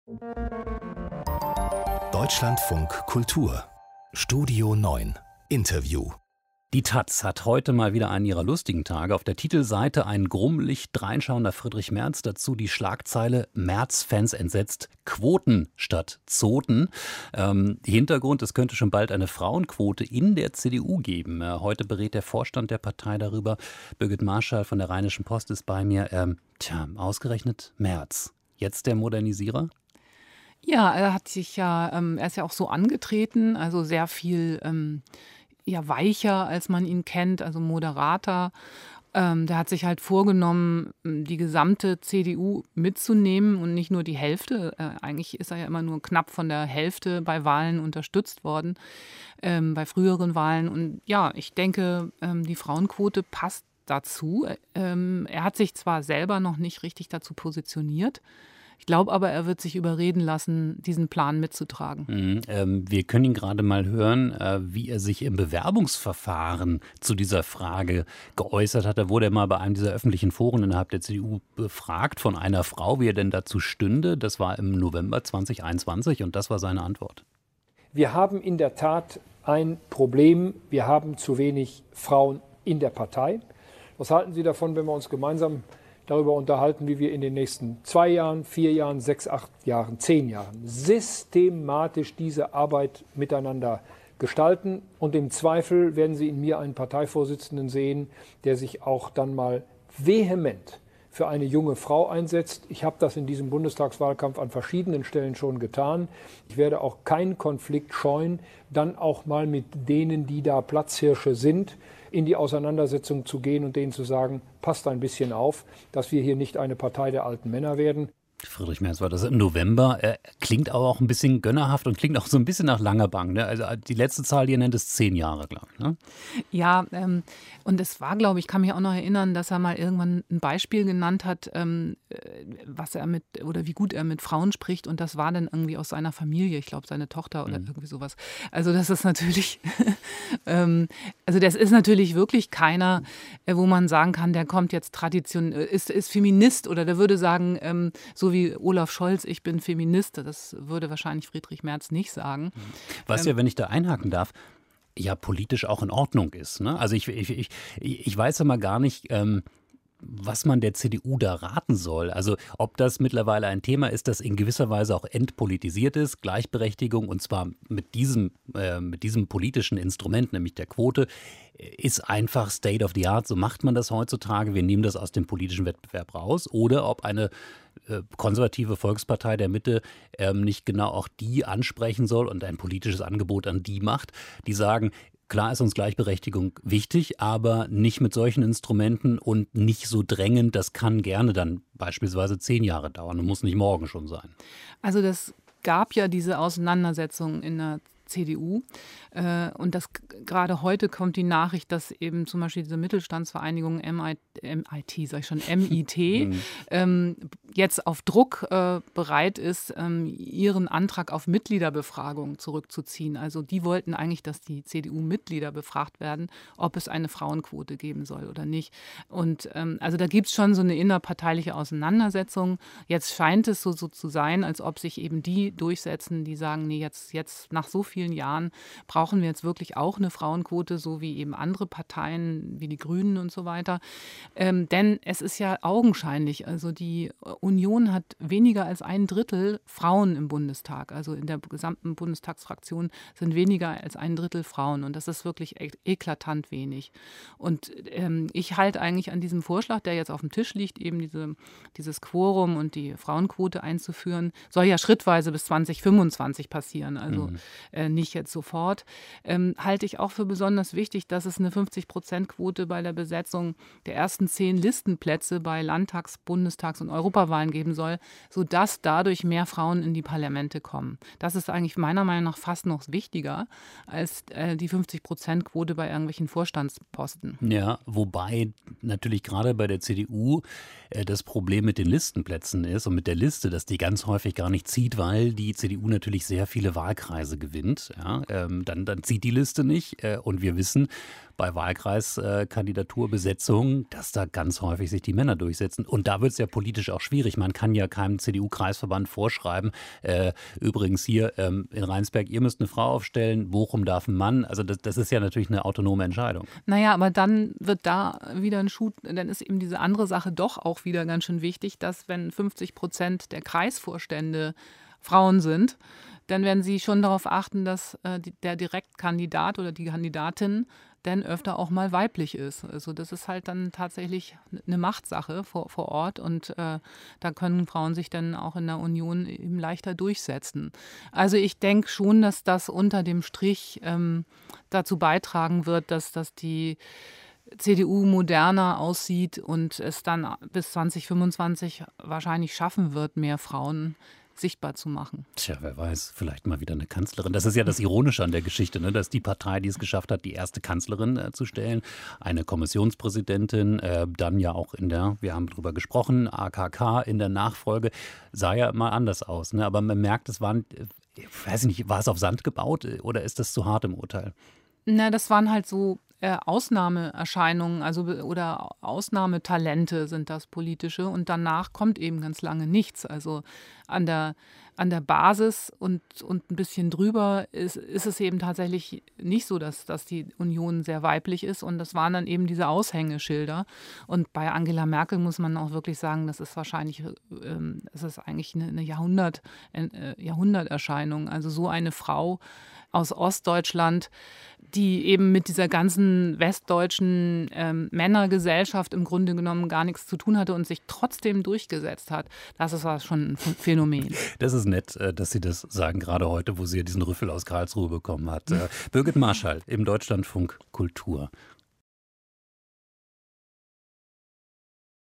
Deutschlandfunk Kultur Studio 9 Interview. Die taz hat heute mal wieder einen ihrer lustigen Tage. Auf der Titelseite ein grummelig dreinschauender Friedrich Merz. Dazu die Schlagzeile: Merz-Fans entsetzt, Quoten statt Zoten. Hintergrund: Es könnte schon bald eine Frauenquote in der CDU geben. Heute berät der Vorstand der Partei darüber. Birgit Marschall von der Rheinischen Post ist bei mir. Ausgerechnet Merz. Jetzt der Modernisierer? Ja, er ist ja auch so angetreten, also sehr viel weicher, als man ihn kennt, also moderater. Der hat sich halt vorgenommen, die gesamte CDU mitzunehmen und nicht nur die Hälfte. Eigentlich ist er ja immer nur knapp von der Hälfte bei Wahlen unterstützt worden, bei früheren Wahlen. Und ja, ich denke, die Frauenquote passt dazu. Er hat sich zwar selber noch nicht richtig dazu positioniert, ich glaube aber, er wird sich überreden lassen, diesen Plan mitzutragen. Wir können ihn gerade mal hören, wie er sich im Bewerbungsverfahren zu dieser Frage geäußert hat. Da wurde er mal bei einem dieser öffentlichen Foren innerhalb der CDU befragt von einer Frau, wie er denn dazu stünde. Das war im November 2021 und das war seine Antwort. Wir haben in der Tat ein Problem. Wir haben zu wenig Frauen in der Partei. Was halten Sie davon, wenn wir uns gemeinsam darüber unterhalten, wie wir in den nächsten 2 Jahren, 4 Jahren, 6, 8 Jahren, 10 Jahren systematisch diese Arbeit miteinander gestalten. Und im Zweifel werden Sie in mir einen Parteivorsitzenden sehen, der sich auch dann mal vehement für eine junge Frau einsetzt. Ich habe das in diesem Bundestagswahlkampf an verschiedenen Stellen schon getan. Ich werde auch keinen Konflikt scheuen, dann auch mal mit denen, die da Platzhirsche sind, in die Auseinandersetzung zu gehen und denen zu sagen, passt ein bisschen auf, dass wir hier nicht eine Partei der alten Männer werden. Friedrich Merz war das im November. Klingt aber auch ein bisschen gönnerhaft und klingt auch so ein bisschen nach langer Bank. Ne? Also die letzte Zahl, die er nennt, ist 10 Jahre, glaube ich. Ne? Ja, und es war, glaube ich, kann mich auch noch erinnern, dass er mal irgendwann ein Beispiel genannt hat, was er wie gut er mit Frauen spricht. Und das war dann irgendwie aus seiner Familie, ich glaube, seine Tochter oder irgendwie sowas. Also das ist natürlich, das ist natürlich wirklich keiner, wo man sagen kann, der kommt jetzt ist Feminist oder der würde sagen, so wie Olaf Scholz, ich bin Feminist, das würde wahrscheinlich Friedrich Merz nicht sagen. Was ja, wenn ich da einhaken darf, ja politisch auch in Ordnung ist. Ne? Also ich weiß ja mal gar nicht, was man der CDU da raten soll. Also ob das mittlerweile ein Thema ist, das in gewisser Weise auch entpolitisiert ist, Gleichberechtigung, und zwar mit diesem politischen Instrument, nämlich der Quote, ist einfach State of the Art. So macht man das heutzutage. Wir nehmen das aus dem politischen Wettbewerb raus. Oder ob eine konservative Volkspartei der Mitte nicht genau auch die ansprechen soll und ein politisches Angebot an die macht, die sagen, klar ist uns Gleichberechtigung wichtig, aber nicht mit solchen Instrumenten und nicht so drängend. Das kann gerne dann beispielsweise 10 Jahre dauern und muss nicht morgen schon sein. Also das gab ja diese Auseinandersetzung in der CDU. Und das gerade heute kommt die Nachricht, dass eben zum Beispiel diese Mittelstandsvereinigung MIT, jetzt auf Druck bereit ist, ihren Antrag auf Mitgliederbefragung zurückzuziehen. Also die wollten eigentlich, dass die CDU-Mitglieder befragt werden, ob es eine Frauenquote geben soll oder nicht. Und also da gibt es schon so eine innerparteiliche Auseinandersetzung. Jetzt scheint es so zu sein, als ob sich eben die durchsetzen, die sagen, nee, jetzt nach so vielen Jahren brauchen wir jetzt wirklich auch eine Frauenquote, so wie eben andere Parteien, wie die Grünen und so weiter. Denn es ist ja augenscheinlich, also die Union hat weniger als 1/3 Frauen im Bundestag. Also in der gesamten Bundestagsfraktion sind weniger als 1/3 Frauen. Und das ist wirklich eklatant wenig. Und ich halte eigentlich an diesem Vorschlag, der jetzt auf dem Tisch liegt, eben dieses Quorum und die Frauenquote einzuführen, soll ja schrittweise bis 2025 passieren. Also nicht jetzt sofort. Halte ich auch für besonders wichtig, dass es eine 50%-Quote bei der Besetzung der ersten 10 Listenplätze bei Landtags-, Bundestags- und Europawahlen geben soll, sodass dadurch mehr Frauen in die Parlamente kommen. Das ist eigentlich meiner Meinung nach fast noch wichtiger als die 50%-Quote bei irgendwelchen Vorstandsposten. Ja, wobei natürlich gerade bei der CDU das Problem mit den Listenplätzen ist und mit der Liste, dass die ganz häufig gar nicht zieht, weil die CDU natürlich sehr viele Wahlkreise gewinnt. sind, ja, dann zieht die Liste nicht. Und wir wissen bei Wahlkreiskandidaturbesetzungen, dass da ganz häufig sich die Männer durchsetzen. Und da wird es ja politisch auch schwierig. Man kann ja keinem CDU-Kreisverband vorschreiben, übrigens hier in Rheinsberg, ihr müsst eine Frau aufstellen, Bochum darf ein Mann. Also das ist ja natürlich eine autonome Entscheidung. Naja, aber dann wird da wieder ein Schuh, dann ist eben diese andere Sache doch auch wieder ganz schön wichtig, dass wenn 50% der Kreisvorstände Frauen sind, dann werden sie schon darauf achten, dass der Direktkandidat oder die Kandidatin dann öfter auch mal weiblich ist. Also das ist halt dann tatsächlich eine Machtsache vor Ort und da können Frauen sich dann auch in der Union eben leichter durchsetzen. Also ich denke schon, dass das unter dem Strich dazu beitragen wird, dass die CDU moderner aussieht und es dann bis 2025 wahrscheinlich schaffen wird, mehr Frauen sichtbar zu machen. Tja, wer weiß, vielleicht mal wieder eine Kanzlerin. Das ist ja das Ironische an der Geschichte, ne? Dass die Partei, die es geschafft hat, die erste Kanzlerin zu stellen, eine Kommissionspräsidentin, dann ja auch wir haben drüber gesprochen, AKK in der Nachfolge, sah ja mal anders aus. Ne? Aber man merkt, ich weiß nicht, war es auf Sand gebaut oder ist das zu hart im Urteil? Na, das waren halt so Ausnahmeerscheinungen, oder Ausnahmetalente sind das politische und danach kommt eben ganz lange nichts. Also an der Basis und ein bisschen drüber ist es eben tatsächlich nicht so, dass die Union sehr weiblich ist und das waren dann eben diese Aushängeschilder. Und bei Angela Merkel muss man auch wirklich sagen, das ist wahrscheinlich, es ist eigentlich eine Jahrhunderterscheinung. Also so eine Frau aus Ostdeutschland, die eben mit dieser ganzen westdeutschen Männergesellschaft im Grunde genommen gar nichts zu tun hatte und sich trotzdem durchgesetzt hat. Das ist schon ein Phänomen. Das ist nett, dass Sie das sagen, gerade heute, wo sie ja diesen Rüffel aus Karlsruhe bekommen hat. Birgit Marschall im Deutschlandfunk Kultur.